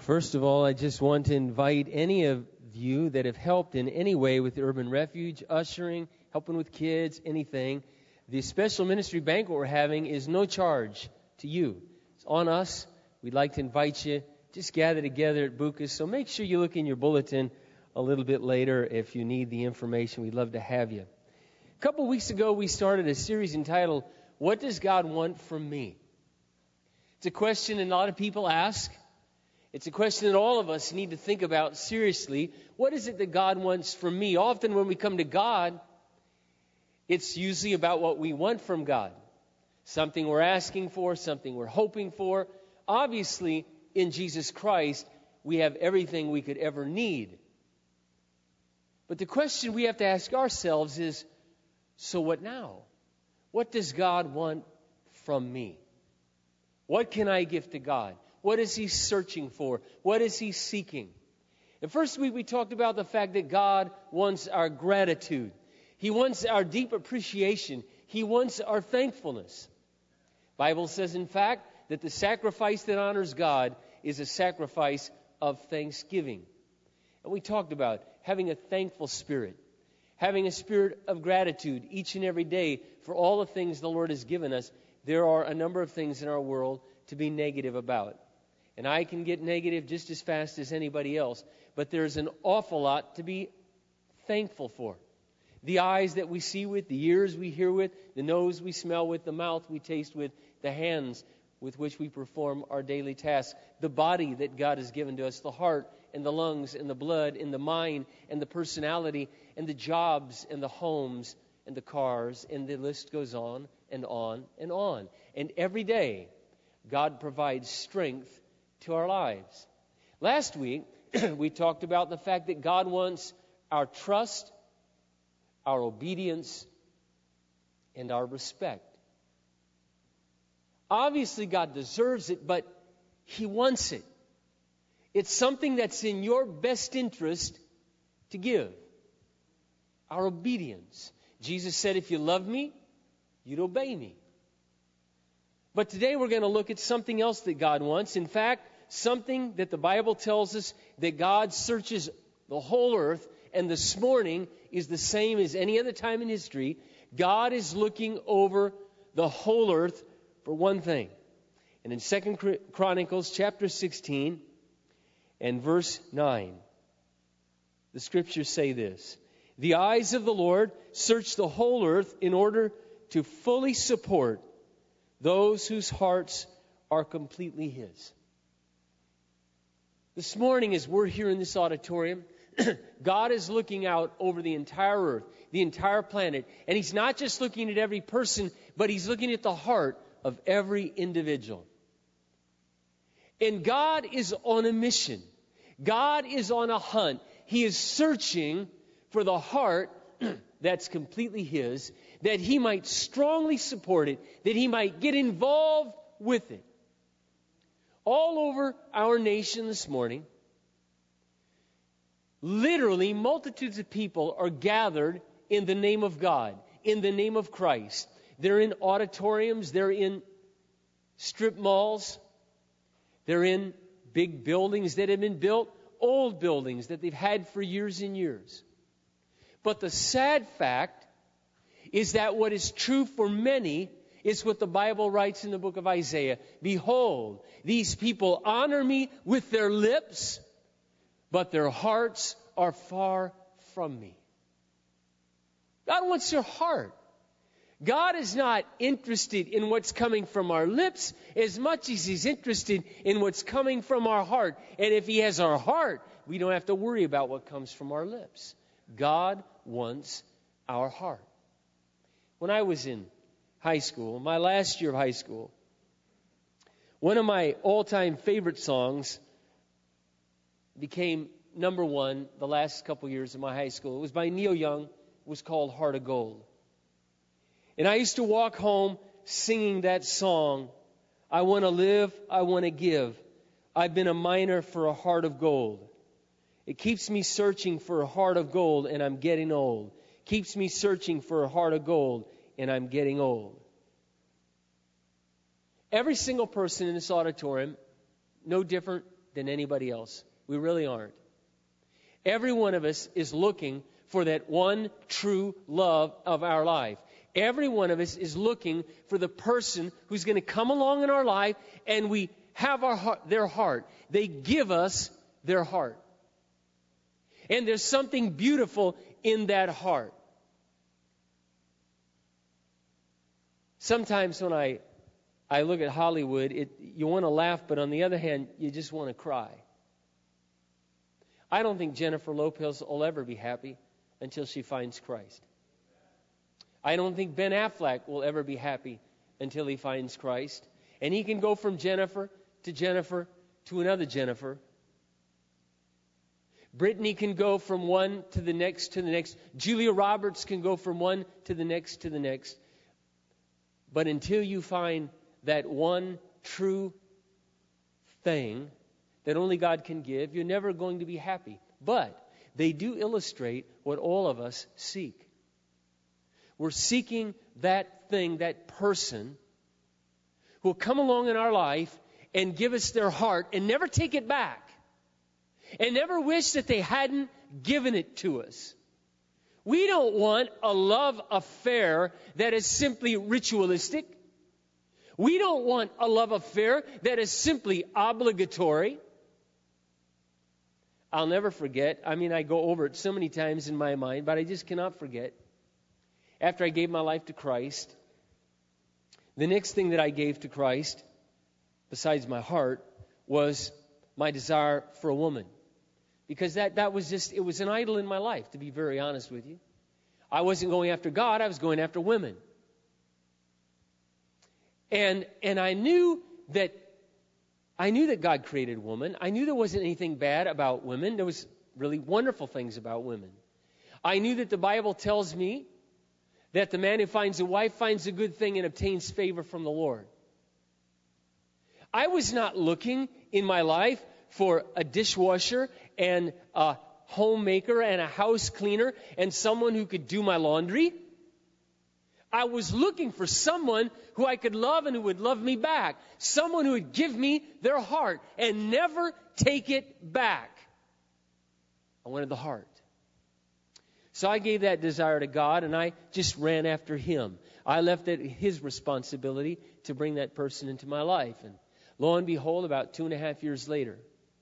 First of all, I just want to invite any of you that have helped in any way with the Urban Refuge, ushering, helping with kids, anything. The special ministry banquet we're having is no charge to you. It's on us. We'd like to invite you. Just gather together at Bucas. So make sure you look in your bulletin a little bit later if you need the information. We'd love to have you. A couple weeks ago, we started a series entitled, What Does God Want From Me? It's a question that a lot of people ask. It's a question that all of us need to think about seriously. What is it that God wants from me? Often when we come to God, it's usually about what we want from God. Something we're asking for, something we're hoping for. Obviously, in Jesus Christ, we have everything we could ever need. But the question we have to ask ourselves is, so what now? What does God want from me? What can I give to God? What is He searching for? What is He seeking? And first week we talked about the fact that God wants our gratitude. He wants our deep appreciation. He wants our thankfulness. The Bible says, in fact, that the sacrifice that honors God is a sacrifice of thanksgiving. And we talked about having a thankful spirit, having a spirit of gratitude each and every day for all the things the Lord has given us. There are a number of things in our world to be negative about. And I can get negative just as fast as anybody else. But there's an awful lot to be thankful for. The eyes that we see with, the ears we hear with, the nose we smell with, the mouth we taste with, the hands with which we perform our daily tasks, the body that God has given to us, the heart and the lungs and the blood and the mind and the personality and the jobs and the homes and the cars, and the list goes on and on and on. And every day, God provides strength to our lives. Last week, we talked about the fact that God wants our trust, our obedience, and our respect. Obviously, God deserves it, but He wants it. It's something that's in your best interest to give. Our obedience. Jesus said, if you love me, you'd obey me. But today we're going to look at something else that God wants. In fact, something that the Bible tells us that God searches the whole earth, and this morning is the same as any other time in history. God is looking over the whole earth for one thing. And in 2 Chronicles chapter 16 and verse 9, the scriptures say this: the eyes of the Lord search the whole earth in order to fully support those whose hearts are completely His. This morning, as we're here in this auditorium, God is looking out over the entire earth, the entire planet. And He's not just looking at every person, but He's looking at the heart of every individual. And God is on a mission. God is on a hunt. He is searching for the heart that's completely His, that He might strongly support it, that He might get involved with it. All over our nation this morning, literally multitudes of people are gathered in the name of God, in the name of Christ. They're in auditoriums, they're in strip malls, they're in big buildings that have been built, old buildings that they've had for years and years. But the sad fact is that what is true for many is what the Bible writes in the book of Isaiah. Behold, these people honor me with their lips, but their hearts are far from me. God wants your heart. God is not interested in what's coming from our lips as much as He's interested in what's coming from our heart. And if He has our heart, we don't have to worry about what comes from our lips. God wants our heart. When I was in high school, my last year of high school, one of my all-time favorite songs became number one the last couple years of my high school. It was by Neil Young. It was called Heart of Gold. And I used to walk home singing that song. I want to live, I want to give. I've been a miner for a heart of gold. It keeps me searching for a heart of gold, and I'm getting old. Keeps me searching for a heart of gold, and I'm getting old. Every single person in this auditorium, no different than anybody else. We really aren't. Every one of us is looking for that one true love of our life. Every one of us is looking for the person who's going to come along in our life, and we have their heart. They give us their heart. And there's something beautiful in that heart. Sometimes when I look at Hollywood, you want to laugh, but on the other hand, you just want to cry. I don't think Jennifer Lopez will ever be happy until she finds Christ. I don't think Ben Affleck will ever be happy until he finds Christ. And he can go from Jennifer to another Jennifer. Brittany can go from one to the next to the next. Julia Roberts can go from one to the next to the next. But until you find that one true thing that only God can give, you're never going to be happy. But they do illustrate what all of us seek. We're seeking that thing, that person, who will come along in our life and give us their heart and never take it back. And never wish that they hadn't given it to us. We don't want a love affair that is simply ritualistic. We don't want a love affair that is simply obligatory. I'll never forget. I go over it so many times in my mind, but I just cannot forget. After I gave my life to Christ, the next thing that I gave to Christ, besides my heart, was my desire for a woman. Because that was just, it was an idol in my life, to be very honest with you. I wasn't going after God, I was going after women. And I knew that God created woman. I knew there wasn't anything bad about women. There was really wonderful things about women. I knew that the Bible tells me that the man who finds a wife finds a good thing and obtains favor from the Lord. I was not looking in my life for a dishwasher and a homemaker and a house cleaner and someone who could do my laundry. I was looking for someone who I could love and who would love me back. Someone who would give me their heart and never take it back. I wanted the heart. So I gave that desire to God, and I just ran after Him. I left it His responsibility to bring that person into my life. And lo and behold, about 2.5 years later,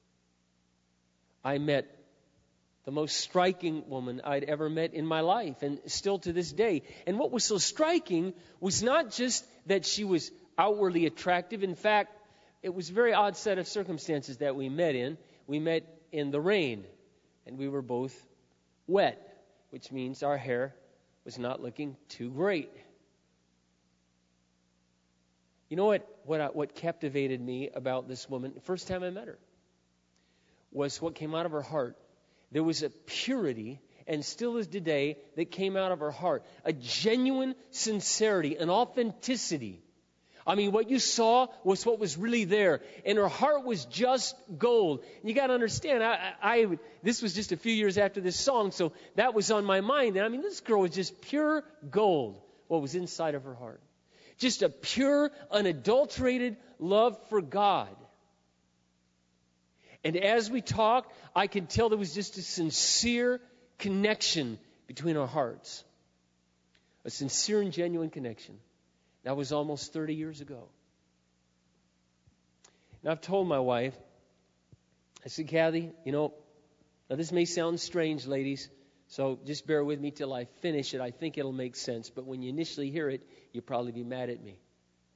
I met the most striking woman I'd ever met in my life, and still to this day. And what was so striking was not just that she was outwardly attractive. In fact, it was a very odd set of circumstances that we met in. We met in the rain, and we were both wet, which means our hair was not looking too great. You know what captivated me about this woman, the first time I met her, was what came out of her heart. There was a purity, and still is today, that came out of her heart. A genuine sincerity, an authenticity. What you saw was what was really there. And her heart was just gold. And you got to understand, this was just a few years after this song, so that was on my mind. And this girl was just pure gold, what was inside of her heart. Just a pure, unadulterated love for God. And as we talked, I could tell there was just a sincere connection between our hearts. A sincere and genuine connection. That was almost 30 years ago. Now, I've told my wife, I said, Kathy, now this may sound strange, ladies, so just bear with me till I finish it. I think it'll make sense. But when you initially hear it, you'll probably be mad at me.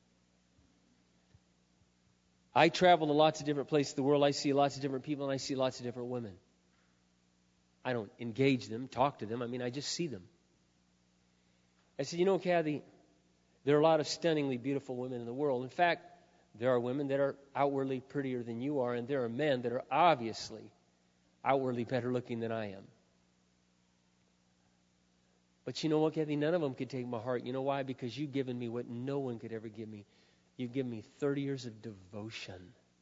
I travel to lots of different places in the world. I see lots of different people, and I see lots of different women. I don't engage them, talk to them. I just see them. I said, Kathy, there are a lot of stunningly beautiful women in the world. In fact, there are women that are outwardly prettier than you are, and there are men that are obviously outwardly better looking than I am. But you know what, Kathy? None of them could take my heart. You know why? Because you've given me what no one could ever give me. You've given me 30 years of devotion,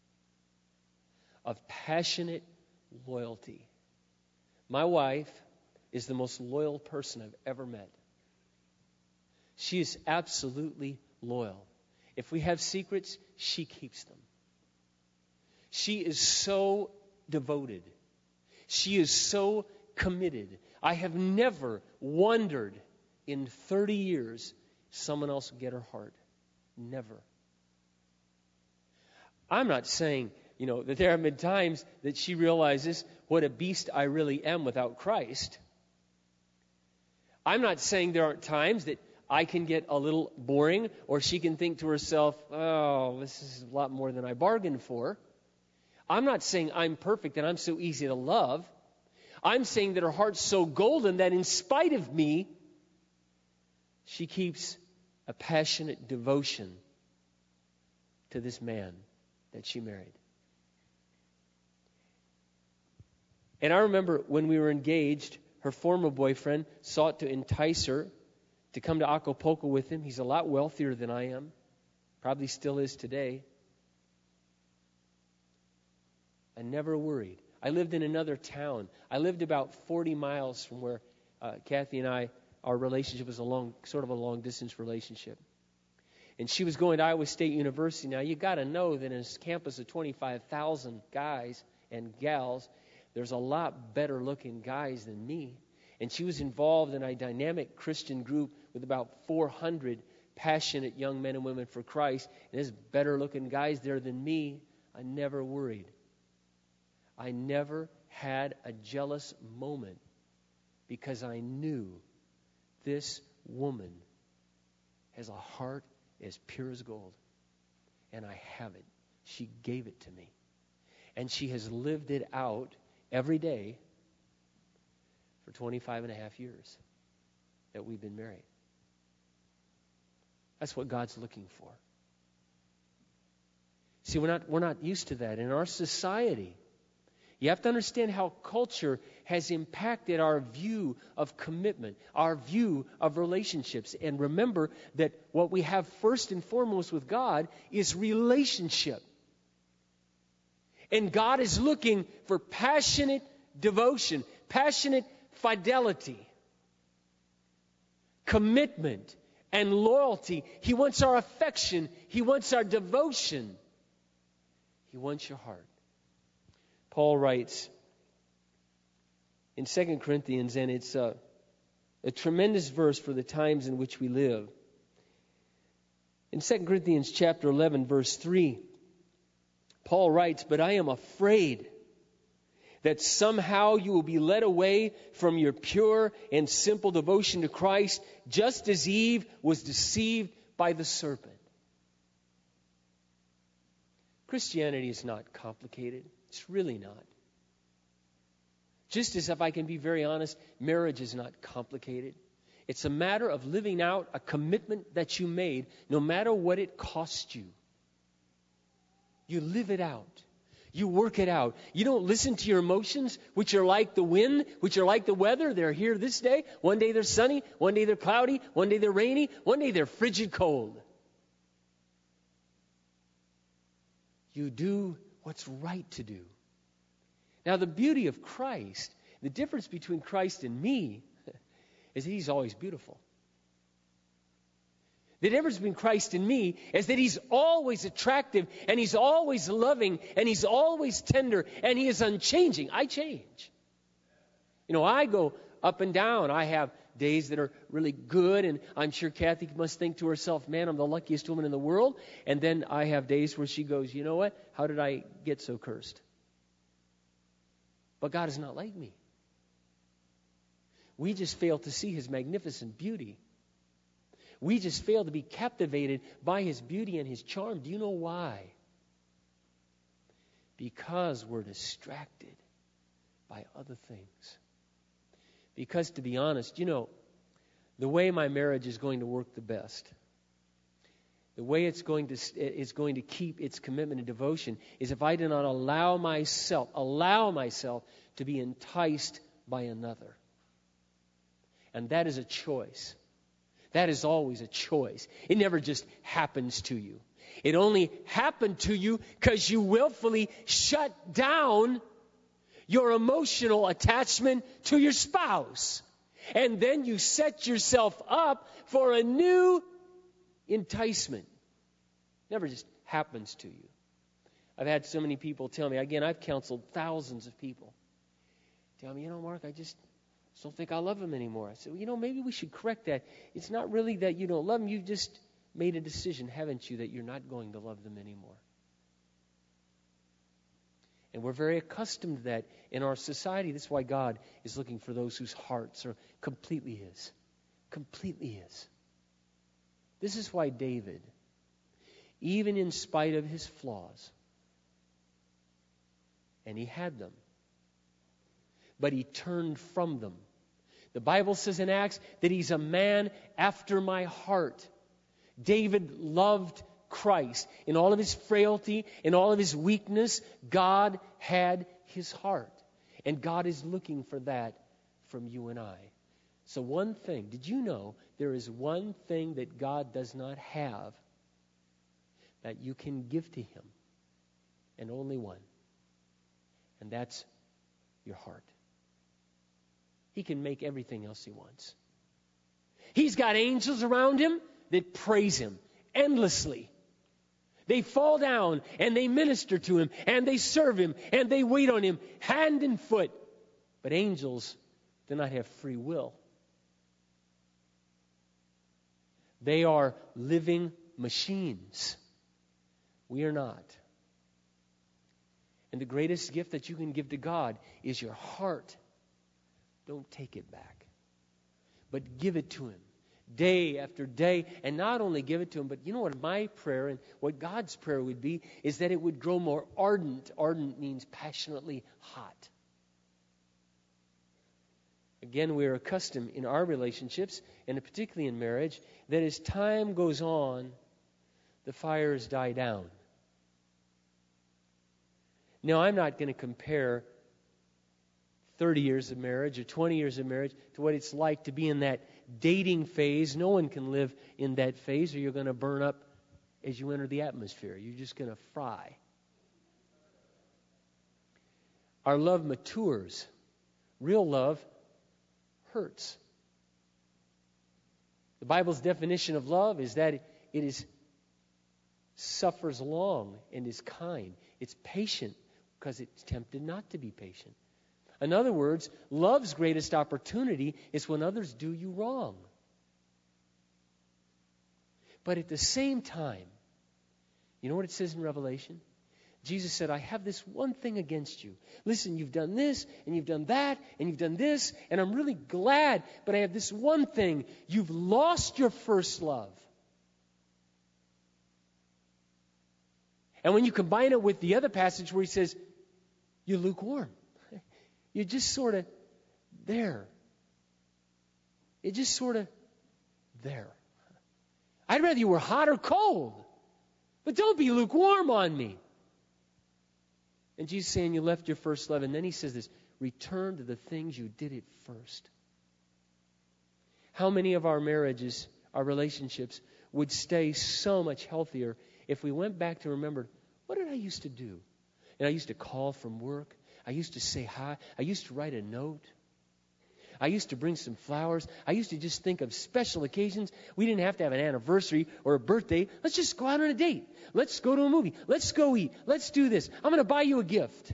of passionate loyalty. My wife is the most loyal person I've ever met. She is absolutely loyal. If we have secrets, she keeps them. She is so devoted. She is so committed. I have never wondered in 30 years someone else will get her heart. Never. I'm not saying, that there have been times that she realizes what a beast I really am without Christ. I'm not saying there aren't times that I can get a little boring, or she can think to herself, oh, this is a lot more than I bargained for. I'm not saying I'm perfect and I'm so easy to love. I'm saying that her heart's so golden that in spite of me, she keeps a passionate devotion to this man that she married. And I remember when we were engaged, her former boyfriend sought to entice her to come to Acapulco with him. He's a lot wealthier than I am. Probably still is today. I never worried. I lived in another town. I lived about 40 miles from where Kathy and I, our relationship was a long-distance relationship. And she was going to Iowa State University. Now, you got to know that in a campus of 25,000 guys and gals, there's a lot better-looking guys than me. And she was involved in a dynamic Christian group with about 400 passionate young men and women for Christ. And there's better-looking guys there than me. I never worried. I never had a jealous moment because I knew this woman has a heart as pure as gold. And I have it. She gave it to me. And she has lived it out every day for 25 and a half years that we've been married. That's what God's looking for. See, we're not used to that in our society. You have to understand how culture has impacted our view of commitment, our view of relationships. And remember that what we have first and foremost with God is relationship. And God is looking for passionate devotion, passionate fidelity, commitment, and loyalty. He wants our affection. He wants our devotion. He wants your heart. Paul writes in 2 Corinthians, and it's a tremendous verse for the times in which we live. In 2 Corinthians chapter 11, verse 3, Paul writes, "But I am afraid that somehow you will be led away from your pure and simple devotion to Christ, just as Eve was deceived by the serpent." Christianity is not complicated. It's really not. Just as if I can be very honest, marriage is not complicated. It's a matter of living out a commitment that you made, no matter what it cost you. You live it out. You work it out. You don't listen to your emotions, which are like the wind, which are like the weather. They're here this day. One day they're sunny. One day they're cloudy. One day they're rainy. One day they're frigid cold. You do what's right to do. Now, the beauty of Christ, the difference between Christ and me, is that He's always beautiful. The difference between Christ and me is that He's always attractive, and He's always loving, and He's always tender, and He is unchanging. I change. I go up and down. I have days that are really good, and I'm sure Kathy must think to herself, man, I'm the luckiest woman in the world. And then I have days where she goes, you know what? How did I get so cursed? But God is not like me. We just fail to see His magnificent beauty. We just fail to be captivated by His beauty and His charm. Do you know why? Because we're distracted by other things. Because, to be honest, the way my marriage is going to work the best, the way it's going to keep its commitment and devotion, is if I do not allow myself to be enticed by another. And that is a choice. That is always a choice. It never just happens to you. It only happened to you because you willfully shut down your emotional attachment to your spouse. And then you set yourself up for a new enticement. Never just happens to you. I've had so many people tell me, again, I've counseled thousands of people. Tell me, Mark, I just don't think I love them anymore. I said, well, maybe we should correct that. It's not really that you don't love them. You've just made a decision, haven't you, that you're not going to love them anymore. And we're very accustomed to that in our society. That's why God is looking for those whose hearts are completely His. Completely His. This is why David, even in spite of his flaws, and he had them, but he turned from them. The Bible says in Acts that he's a man after my heart. David loved Christ. In all of his frailty, in all of his weakness, God had his heart. And God is looking for that from you and I. So one thing, did you know there is one thing that God does not have that you can give to Him? And only one. And that's your heart. He can make everything else He wants. He's got angels around Him that praise Him endlessly. They fall down and they minister to Him and they serve Him and they wait on Him hand and foot. But angels do not have free will. They are living machines. We are not. And the greatest gift that you can give to God is your heart. Don't take it back, but give it to Him day after day. And not only give it to Him, but you know what my prayer and what God's prayer would be is that it would grow more ardent. Ardent means passionately hot. Again, we are accustomed in our relationships, and particularly in marriage, that as time goes on, the fires die down. Now, I'm not going to compare 30 years of marriage or 20 years of marriage to what it's like to be in that dating phase. No one can live in that phase, or you're going to burn up as you enter the atmosphere. You're just going to fry. Our love matures. Real love hurts. The Bible's definition of love is that it suffers long and is kind. It's patient because it's tempted not to be patient. In other words, love's greatest opportunity is when others do you wrong. But at the same time, you know what it says in Revelation? Jesus said, I have this one thing against you. Listen, you've done this, and you've done that, and you've done this, and I'm really glad, but I have this one thing. You've lost your first love. And when you combine it with the other passage where He says, you're lukewarm. You're just sort of there. You're just sort of there. I'd rather you were hot or cold, but don't be lukewarm on me. And Jesus is saying you left your first love. And then He says this, return to the things you did at first. How many of our marriages, our relationships, would stay so much healthier if we went back to remember, what did I used to do? And I used to call from work. I used to say hi. I used to write a note. I used to bring some flowers. I used to just think of special occasions. We didn't have to have an anniversary or a birthday. Let's just go out on a date. Let's go to a movie. Let's go eat. Let's do this. I'm going to buy you a gift.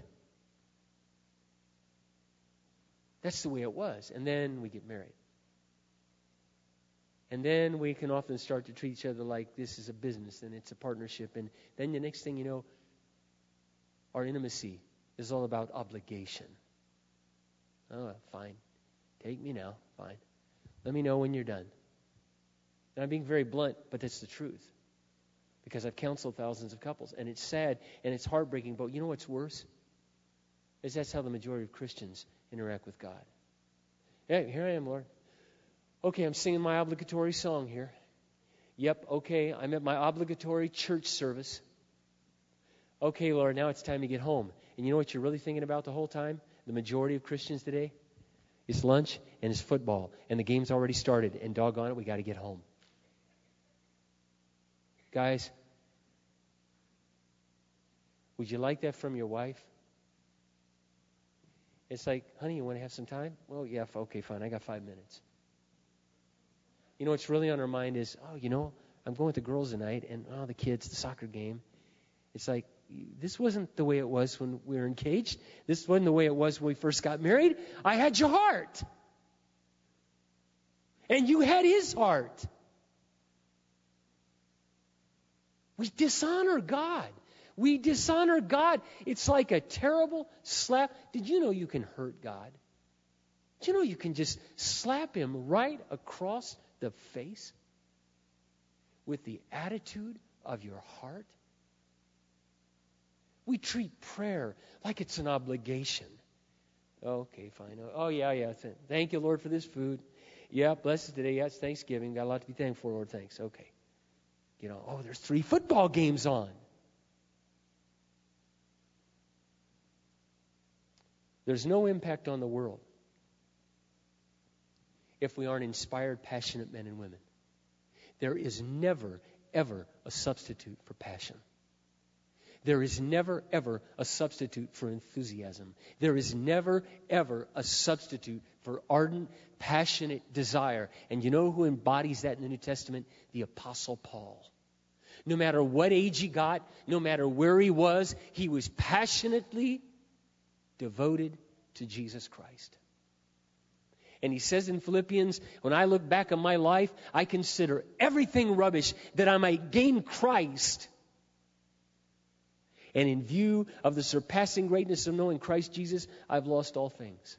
That's the way it was. And then we get married. And then we can often start to treat each other like this is a business and it's a partnership. And then the next thing you know, our intimacy is all about obligation. Oh, fine. Take me now. Fine. Let me know when you're done. And I'm being very blunt, but that's the truth. Because I've counseled thousands of couples. And it's sad and it's heartbreaking. But you know what's worse? Is that's how the majority of Christians interact with God. Hey, here I am, Lord. Okay, I'm singing my obligatory song here. Yep, okay, I'm at my obligatory church service. Okay, Lord, now it's time to get home. And you know what you're really thinking about the whole time? The majority of Christians today? It's lunch and it's football. And the game's already started. And doggone it, we got to get home. Guys, would you like that from your wife? It's like, honey, you want to have some time? Well, yeah, okay, fine. I got 5 minutes. You know what's really on her mind is, I'm going with the girls tonight, and the kids, the soccer game. It's like, this wasn't the way it was when we were engaged. This wasn't the way it was when we first got married. I had your heart. And you had his heart. We dishonor God. We dishonor God. It's like a terrible slap. Did you know you can hurt God? Did you know you can just slap him right across the face with the attitude of your heart? We treat prayer like it's an obligation. Okay, fine. Oh, yeah. Thank you, Lord, for this food. Yeah, bless it today. Yeah, it's Thanksgiving. Got a lot to be thankful for, Lord. Thanks. Okay. There's 3 football games on. There's no impact on the world if we aren't inspired, passionate men and women. There is never, ever a substitute for passion. There is never, ever a substitute for enthusiasm. There is never, ever a substitute for ardent, passionate desire. And you know who embodies that in the New Testament? The Apostle Paul. No matter what age he got, no matter where he was passionately devoted to Jesus Christ. And he says in Philippians, when I look back on my life, I consider everything rubbish that I might gain Christ. And in view of the surpassing greatness of knowing Christ Jesus, I've lost all things.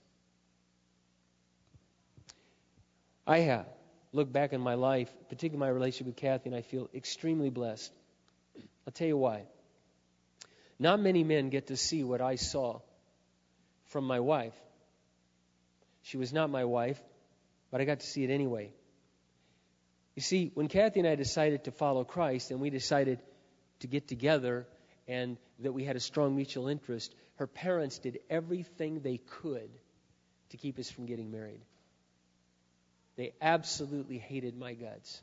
I look back in my life, particularly my relationship with Kathy, and I feel extremely blessed. I'll tell you why. Not many men get to see what I saw from my wife. She was not my wife, but I got to see it anyway. You see, when Kathy and I decided to follow Christ and we decided to get together and that we had a strong mutual interest, her parents did everything they could to keep us from getting married. They absolutely hated my guts.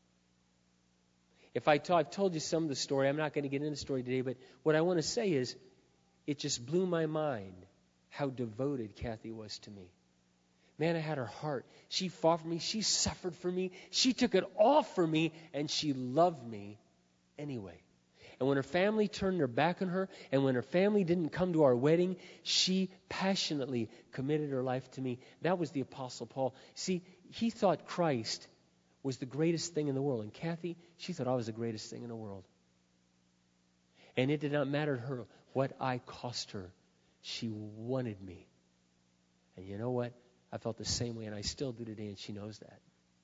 I've told you some of the story. I'm not going to get into the story today, but what I want to say is it just blew my mind how devoted Kathy was to me. Man, I had her heart. She fought for me. She suffered for me. She took it all for me, and she loved me anyway. And when her family turned their back on her, and when her family didn't come to our wedding, she passionately committed her life to me. That was the Apostle Paul. See, he thought Christ was the greatest thing in the world. And Kathy, she thought I was the greatest thing in the world. And it did not matter to her what I cost her. She wanted me. And you know what? I felt the same way, and I still do today, and she knows that.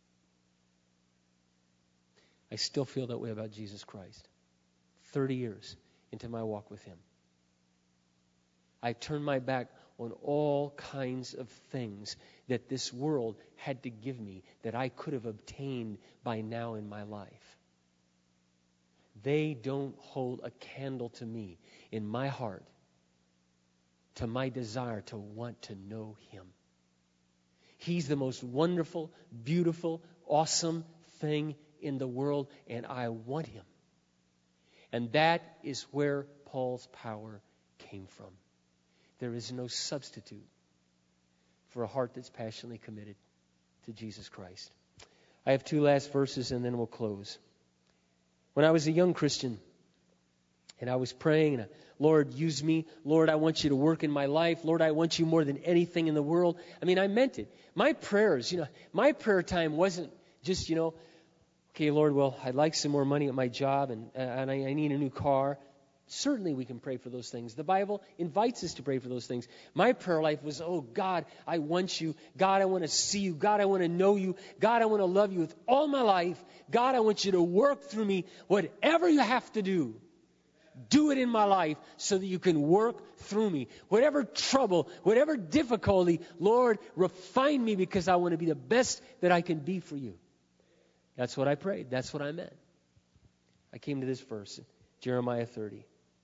I still feel that way about Jesus Christ. 30 years into my walk with Him. I turned my back on all kinds of things that this world had to give me that I could have obtained by now in my life. They don't hold a candle to me in my heart, to my desire to want to know Him. He's the most wonderful, beautiful, awesome thing in the world, and I want Him. And that is where Paul's power came from. There is no substitute for a heart that's passionately committed to Jesus Christ. I have 2 last verses and then we'll close. When I was a young Christian and I was praying, Lord, use me. Lord, I want you to work in my life. Lord, I want you more than anything in the world. I mean, I meant it. My prayers, my prayer time wasn't just, okay, Lord, well, I'd like some more money at my job and I need a new car. Certainly we can pray for those things. The Bible invites us to pray for those things. My prayer life was, oh, God, I want you. God, I want to see you. God, I want to know you. God, I want to love you with all my life. God, I want you to work through me. Whatever you have to do, do it in my life so that you can work through me. Whatever trouble, whatever difficulty, Lord, refine me because I want to be the best that I can be for you. That's what I prayed. That's what I meant. I came to this verse, Jeremiah 30.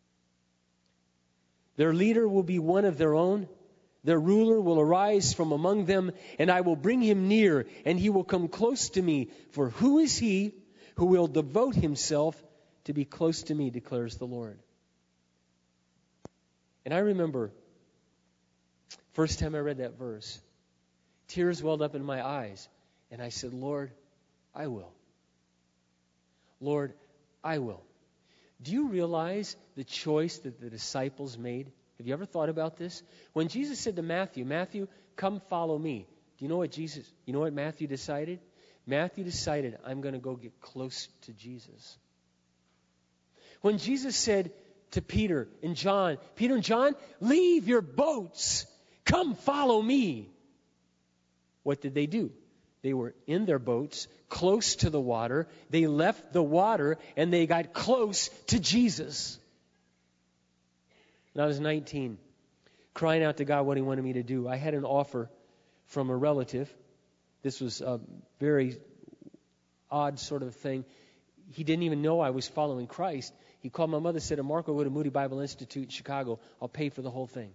Their leader will be one of their own. Their ruler will arise from among them, and I will bring him near, and he will come close to me. For who is he who will devote himself to be close to me, declares the Lord. And I remember, first time I read that verse, tears welled up in my eyes, and I said, Lord, I will. Lord, I will. Do you realize the choice that the disciples made? Have you ever thought about this? When Jesus said to Matthew, Matthew, come follow me. Do you know what Matthew decided? Matthew decided, I'm going to go get close to Jesus. When Jesus said to Peter and John, leave your boats. Come follow me. What did they do? They were in their boats, close to the water. They left the water and they got close to Jesus. When I was 19, crying out to God what He wanted me to do, I had an offer from a relative. This was a very odd sort of thing. He didn't even know I was following Christ. He called my mother and said, Marco, go to Moody Bible Institute in Chicago. I'll pay for the whole thing.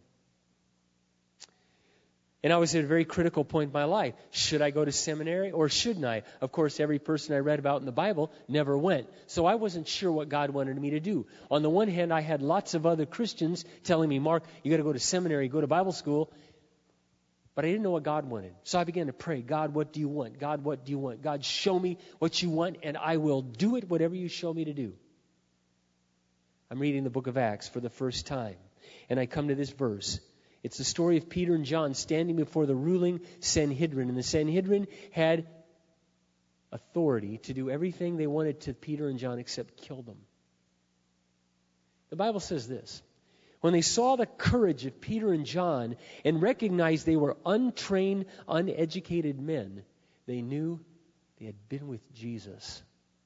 And I was at a very critical point in my life. Should I go to seminary or shouldn't I? Of course, every person I read about in the Bible never went. So I wasn't sure what God wanted me to do. On the one hand, I had lots of other Christians telling me, Mark, you got to go to seminary, go to Bible school. But I didn't know what God wanted. So I began to pray, God, what do you want? God, what do you want? God, show me what you want, and I will do it, whatever you show me to do. I'm reading the book of Acts for the first time, and I come to this verse. It's the story of Peter and John standing before the ruling Sanhedrin. And the Sanhedrin had authority to do everything they wanted to Peter and John except kill them. The Bible says this. When they saw the courage of Peter and John and recognized they were untrained, uneducated men, they knew they had been with Jesus.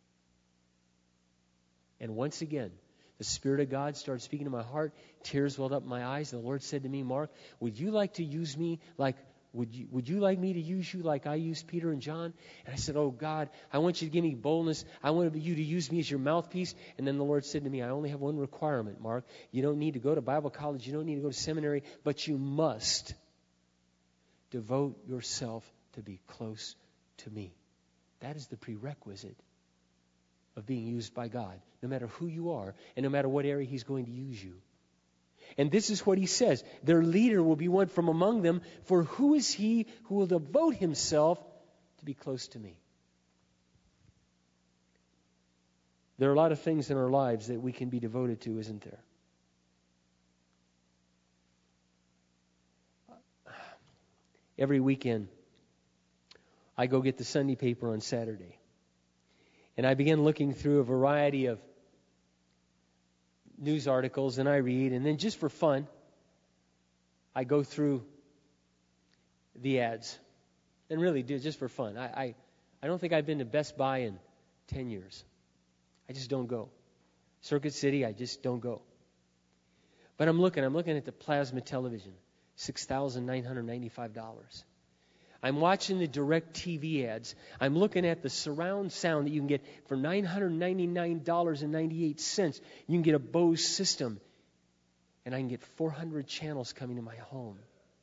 And once again, the Spirit of God started speaking to my heart. Tears welled up in my eyes. The Lord said to me, Mark, would you like to use me like, would you like me to use you like I used Peter and John? And I said, oh God, I want you to give me boldness. I want you to use me as your mouthpiece. And then the Lord said to me, I only have one requirement, Mark. You don't need to go to Bible college. You don't need to go to seminary. But you must devote yourself to be close to me. That is the prerequisite of being used by God, no matter who you are and no matter what area He's going to use you. And this is what He says. Their leader will be one from among them, for who is he who will devote himself to be close to me? There are a lot of things in our lives that we can be devoted to, isn't there? Every weekend, I go get the Sunday paper on Saturday. And I begin looking through a variety of news articles, and I read. And then just for fun, I go through the ads. And really do, just for fun. I don't think I've been to Best Buy in 10 years. I just don't go. Circuit City, I just don't go. But I'm looking at the plasma television, $6,995. I'm watching the direct TV ads. I'm looking at the surround sound that you can get for $999.98. You can get a Bose system. And I can get 400 channels coming to my home.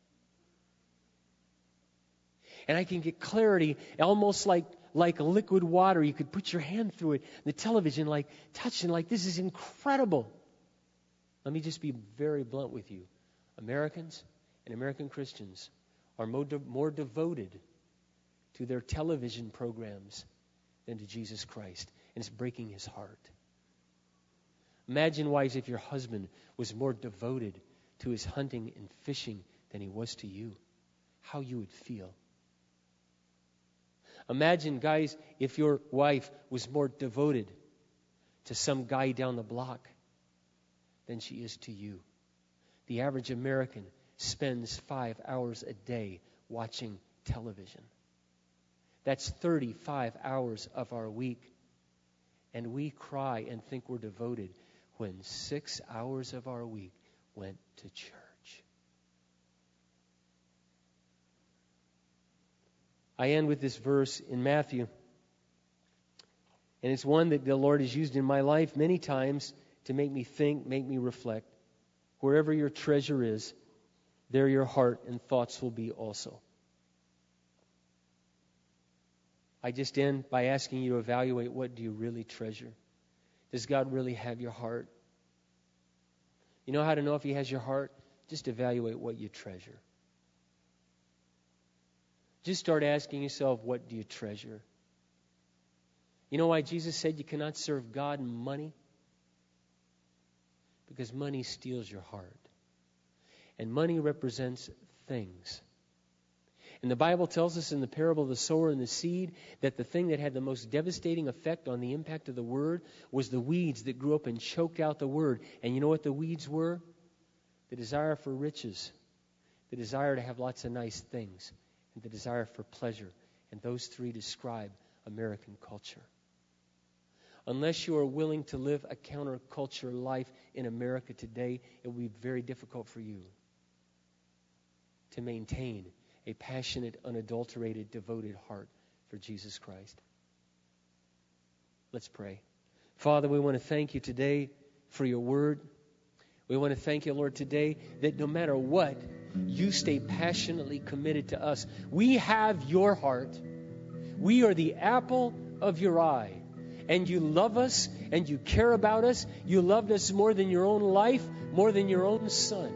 And I can get clarity almost like liquid water. You could put your hand through it. The television like touching like this is incredible. Let me just be very blunt with you. Americans and American Christians are more devoted to their television programs than to Jesus Christ. And it's breaking His heart. Imagine, wives, if your husband was more devoted to his hunting and fishing than he was to you. How you would feel. Imagine, guys, if your wife was more devoted to some guy down the block than she is to you. The average American spends 5 hours a day watching television. That's 35 hours of our week. And we cry and think we're devoted when 6 hours of our week went to church. I end with this verse in Matthew. And it's one that the Lord has used in my life many times to make me think, make me reflect. Wherever your treasure is, there your heart and thoughts will be also. I just end by asking you to evaluate, what do you really treasure? Does God really have your heart? You know how to know if He has your heart? Just evaluate what you treasure. Just start asking yourself, what do you treasure? You know why Jesus said you cannot serve God and money? Because money steals your heart. And money represents things. And the Bible tells us in the parable of the sower and the seed that the thing that had the most devastating effect on the impact of the word was the weeds that grew up and choked out the word. And you know what the weeds were? The desire for riches, the desire to have lots of nice things, and the desire for pleasure. And those three describe American culture. Unless you are willing to live a counterculture life in America today, it will be very difficult for you to maintain a passionate, unadulterated, devoted heart for Jesus Christ. Let's pray. Father, we want to thank you today for your word. We want to thank you, Lord, today that no matter what, you stay passionately committed to us. We have your heart. We are the apple of your eye. And you love us and you care about us. You loved us more than your own life, more than your own son.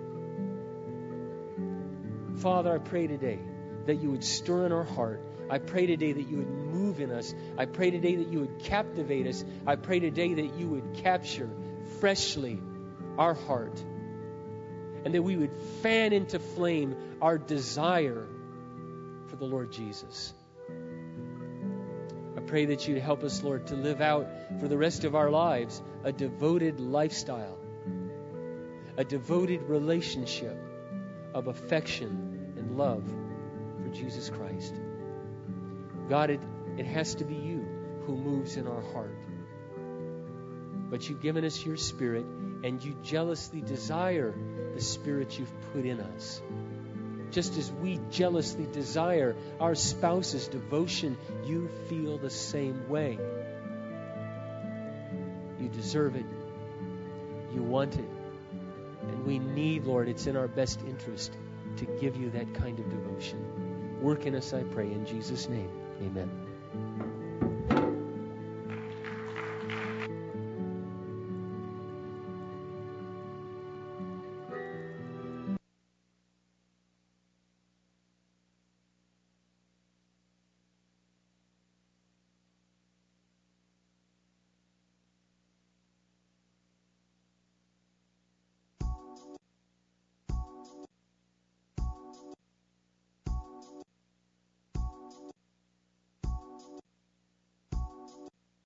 Father, I pray today that you would stir in our heart. I pray today that you would move in us. I pray today that you would captivate us. I pray today that you would capture freshly our heart. And that we would fan into flame our desire for the Lord Jesus. I pray that you'd help us, Lord, to live out for the rest of our lives a devoted lifestyle, a devoted relationship of affection and love for Jesus Christ. God, it has to be you who moves in our heart. But you've given us your Spirit, and you jealously desire the Spirit you've put in us. Just as we jealously desire our spouse's devotion, you feel the same way. You deserve it. You want it. And we need, Lord, it's in our best interest to give you that kind of devotion. Work in us, I pray, in Jesus' name. Amen.